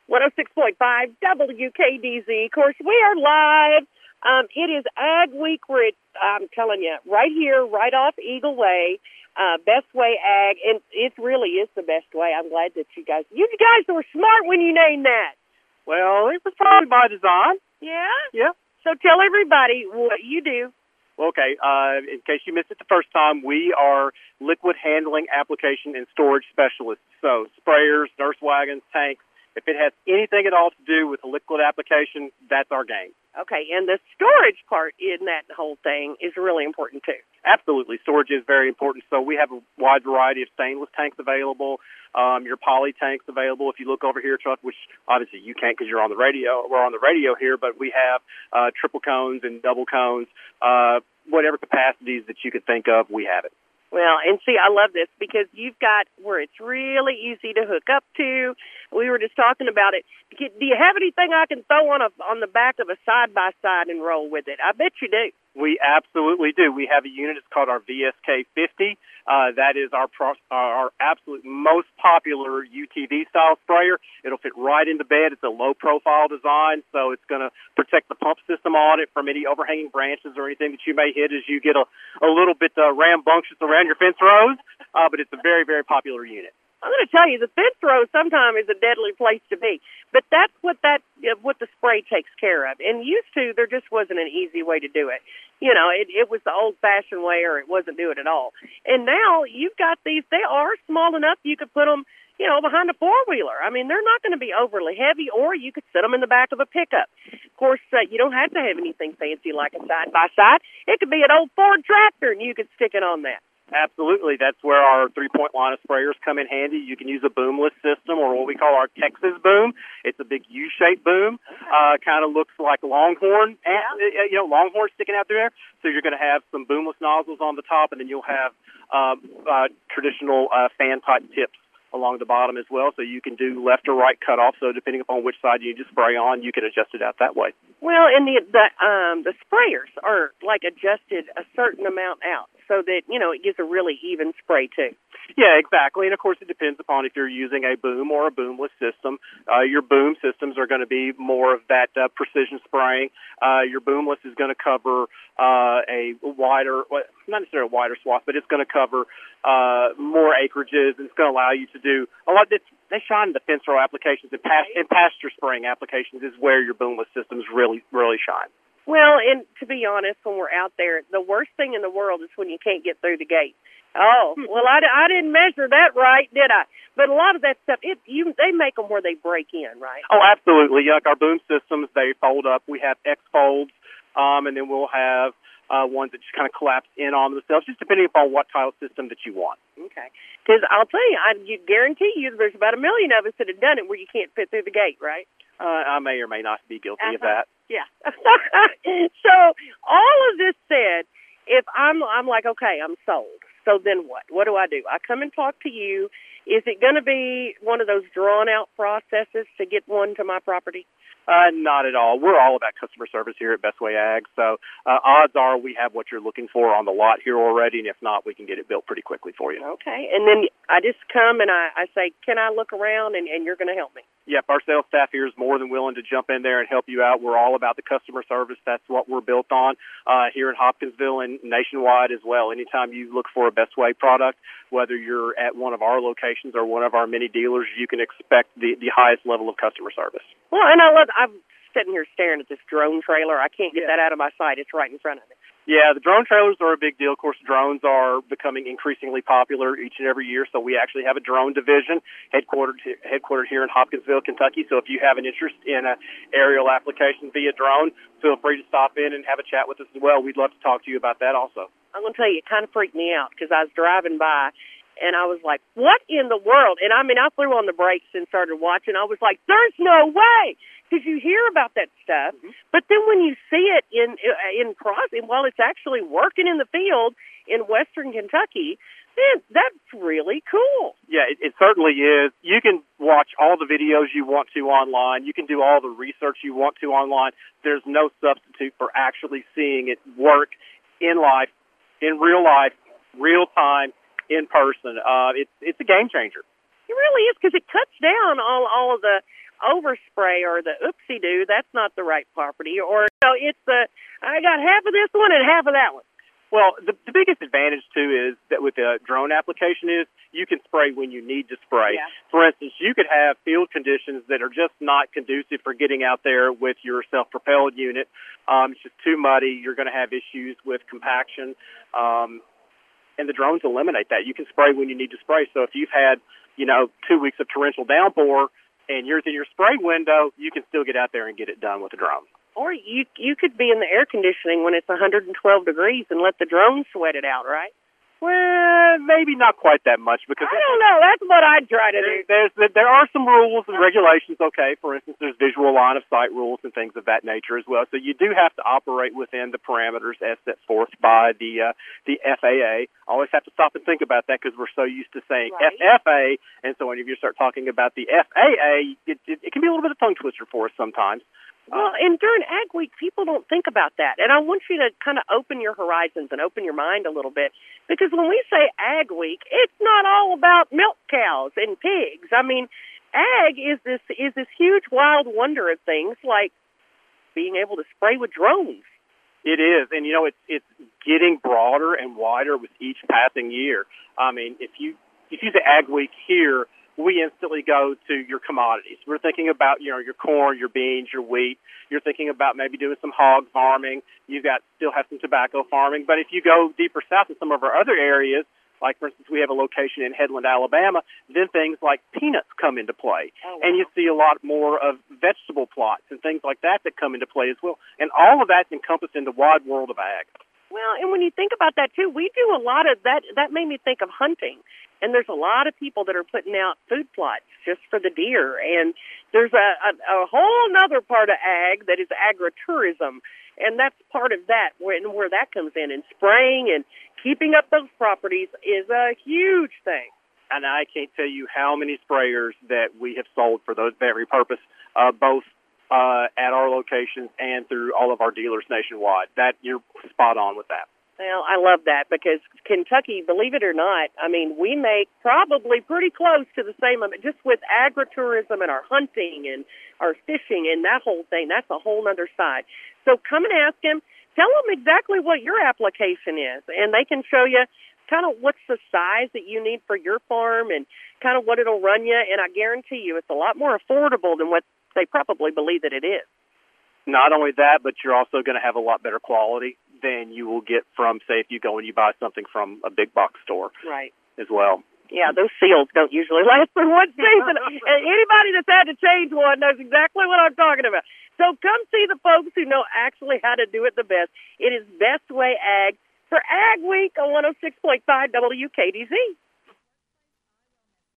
106.5 WKDZ. Of course, we are live. It is Ag Week. I'm telling you, right here, right off Eagle Way, Best Way Ag, and it really is the best way. I'm glad that you guys were smart when you named that. Well, it was probably by design. Yeah? Yeah. So tell everybody what you do. Okay, in case you missed it the first time, we are liquid handling application and storage specialists. So sprayers, nurse wagons, tanks. If it has anything at all to do with a liquid application, that's our game. Okay, and the storage part in that whole thing is really important too. Absolutely. Storage is very important. So we have a wide variety of stainless tanks available, your poly tanks available. If you look over here, Chuck, which obviously you can't because you're on the radio. We're on the radio here, but we have triple cones and double cones, whatever capacities that you could think of, we have it. Well, and see, I love this because you've got where it's really easy to hook up to. We were just talking about it. Do you have anything I can throw on the back of a side-by-side and roll with it? I bet you do. We absolutely do. We have a unit. It's called our VSK 50. That is our absolute most popular UTV-style sprayer. It'll fit right into bed. It's a low-profile design, so it's going to protect the pump system on it from any overhanging branches or anything that you may hit as you get a little bit rambunctious around your fence rows. But it's a very, very popular unit. I'm going to tell you, the fence row sometimes is a deadly place to be. But that's what the spray takes care of. And used to, there just wasn't an easy way to do it. You know, it was the old-fashioned way, or it wasn't doing it at all. And now you've got these. They are small enough you could put them, behind a four-wheeler. I mean, they're not going to be overly heavy, or you could sit them in the back of a pickup. Of course, you don't have to have anything fancy like a side-by-side. It could be an old Ford tractor, and you could stick it on that. Absolutely. That's where our three-point line of sprayers come in handy. You can use a boomless system, or what we call our Texas boom. It's a big U-shaped boom. Kind of looks like Longhorn, Longhorn sticking out there. So you're going to have some boomless nozzles on the top, and then you'll have traditional fan-type tips along the bottom as well, so you can do left or right cutoff. So depending upon which side you need to spray on, you can adjust it out that way. Well, and the sprayers are like adjusted a certain amount out, so that it gives a really even spray too. Yeah, exactly. And of course, it depends upon if you're using a boom or a boomless system. Your boom systems are going to be more of that precision spraying. Your boomless is going to cover a wider, not necessarily a wider swath, but it's going to cover more acreages, and it's going to allow you to do a lot. They shine in the fence row applications and pasture spraying applications is where your boomless systems really, really shine. Well, and to be honest, when we're out there, the worst thing in the world is when you can't get through the gate. Oh, well, I didn't measure that right, did I? But a lot of that stuff, they make them where they break in, right? Oh, absolutely. Like our boom systems, they fold up. We have X folds, and then we'll have ones that just kind of collapse in on themselves, just depending upon what tile system that you want. Okay. Because I'll tell you, I guarantee you there's about 1 million of us that have done it where you can't fit through the gate, right? I may or may not be guilty of that. Yeah. So all of this said, if I'm like, okay, I'm sold. So then what? What do? I come and talk to you. Is it going to be one of those drawn-out processes to get one to my property? Not at all. We're all about customer service here at Best Way Ag, so odds are we have what you're looking for on the lot here already, and if not, we can get it built pretty quickly for you. Okay, and then I just come and I say, can I look around, and you're going to help me? Yep, our sales staff here is more than willing to jump in there and help you out. We're all about the customer service. That's what we're built on here in Hopkinsville and nationwide as well. Anytime you look for a Best Way product, whether you're at one of our locations or one of our many dealers, you can expect the highest level of customer service. Well, and I'm sitting here staring at this drone trailer. I can't get that out of my sight. It's right in front of me. Yeah, the drone trailers are a big deal. Of course, drones are becoming increasingly popular each and every year, so we actually have a drone division headquartered here in Hopkinsville, Kentucky. So if you have an interest in an aerial application via drone, feel free to stop in and have a chat with us as well. We'd love to talk to you about that also. I'm going to tell you, it kind of freaked me out because I was driving by, and I was like, what in the world? And I threw on the brakes and started watching. I was like, there's no way. Because you hear about that stuff, but then when you see it in process, while it's actually working in the field in western Kentucky, man, that's really cool. Yeah, it certainly is. You can watch all the videos you want to online. You can do all the research you want to online. There's no substitute for actually seeing it work in life, in real life, real time, in person. It's a game changer. It really is, because it cuts down all of the spray, or the oopsie-doo, that's not the right property, or, it's I got half of this one and half of that one. Well, the biggest advantage, too, is that with the drone application is you can spray when you need to spray. Yeah. For instance, you could have field conditions that are just not conducive for getting out there with your self-propelled unit. It's just too muddy. You're going to have issues with compaction, and the drones eliminate that. You can spray when you need to spray. So if you've had, 2 weeks of torrential downpour and you're within your spray window, you can still get out there and get it done with a drone. Or you could be in the air conditioning when it's 112 degrees and let the drone sweat it out, right? Well, maybe not quite that much, because I don't know. That's what I'd try to do. There are some rules and regulations. Okay, for instance, there's visual line of sight rules and things of that nature as well. So you do have to operate within the parameters as set forth by the FAA. I always have to stop and think about that because we're so used to saying Right. FFA, and so when you start talking about the FAA, it can be a little bit of a tongue twister for us sometimes. Well, and during Ag Week, people don't think about that. And I want you to kind of open your horizons and open your mind a little bit. Because when we say Ag Week, it's not all about milk cows and pigs. I mean, Ag is this huge wild wonder of things like being able to spray with drones. It is, and it's getting broader and wider with each passing year. I mean, if you say Ag Week here, we instantly go to your commodities. We're thinking about, your corn, your beans, your wheat. You're thinking about maybe doing some hog farming. Still have some tobacco farming. But if you go deeper south in some of our other areas, like, for instance, we have a location in Headland, Alabama, then things like peanuts come into play. Oh, wow. And you see a lot more of vegetable plots and things like that come into play as well. And all of that's encompassed in the wide world of ag. Well, and when you think about that, too, we do a lot of that. That made me think of hunting. And there's a lot of people that are putting out food plots just for the deer. And there's a whole other part of ag that is agritourism. And that's part of that, where that comes in. And spraying and keeping up those properties is a huge thing. And I can't tell you how many sprayers that we have sold for those very purpose, both at our locations and through all of our dealers nationwide. That you're spot on with that. Well, I love that because Kentucky, believe it or not, I mean, we make probably pretty close to the same amount just with agritourism and our hunting and our fishing and that whole thing. That's a whole other side. So come and ask him. Tell them exactly what your application is, and they can show you kind of what's the size that you need for your farm and kind of what it'll run you. And I guarantee you it's a lot more affordable than what they probably believe that it is. Not only that, but you're also going to have a lot better quality than you will get from, say, if you go and you buy something from a big box store. Right. As well. Yeah, those seals don't usually last for one season. And anybody that's had to change one knows exactly what I'm talking about. So come see the folks who know actually how to do it the best. It is Best Way Ag for Ag Week on 106.5 WKDZ.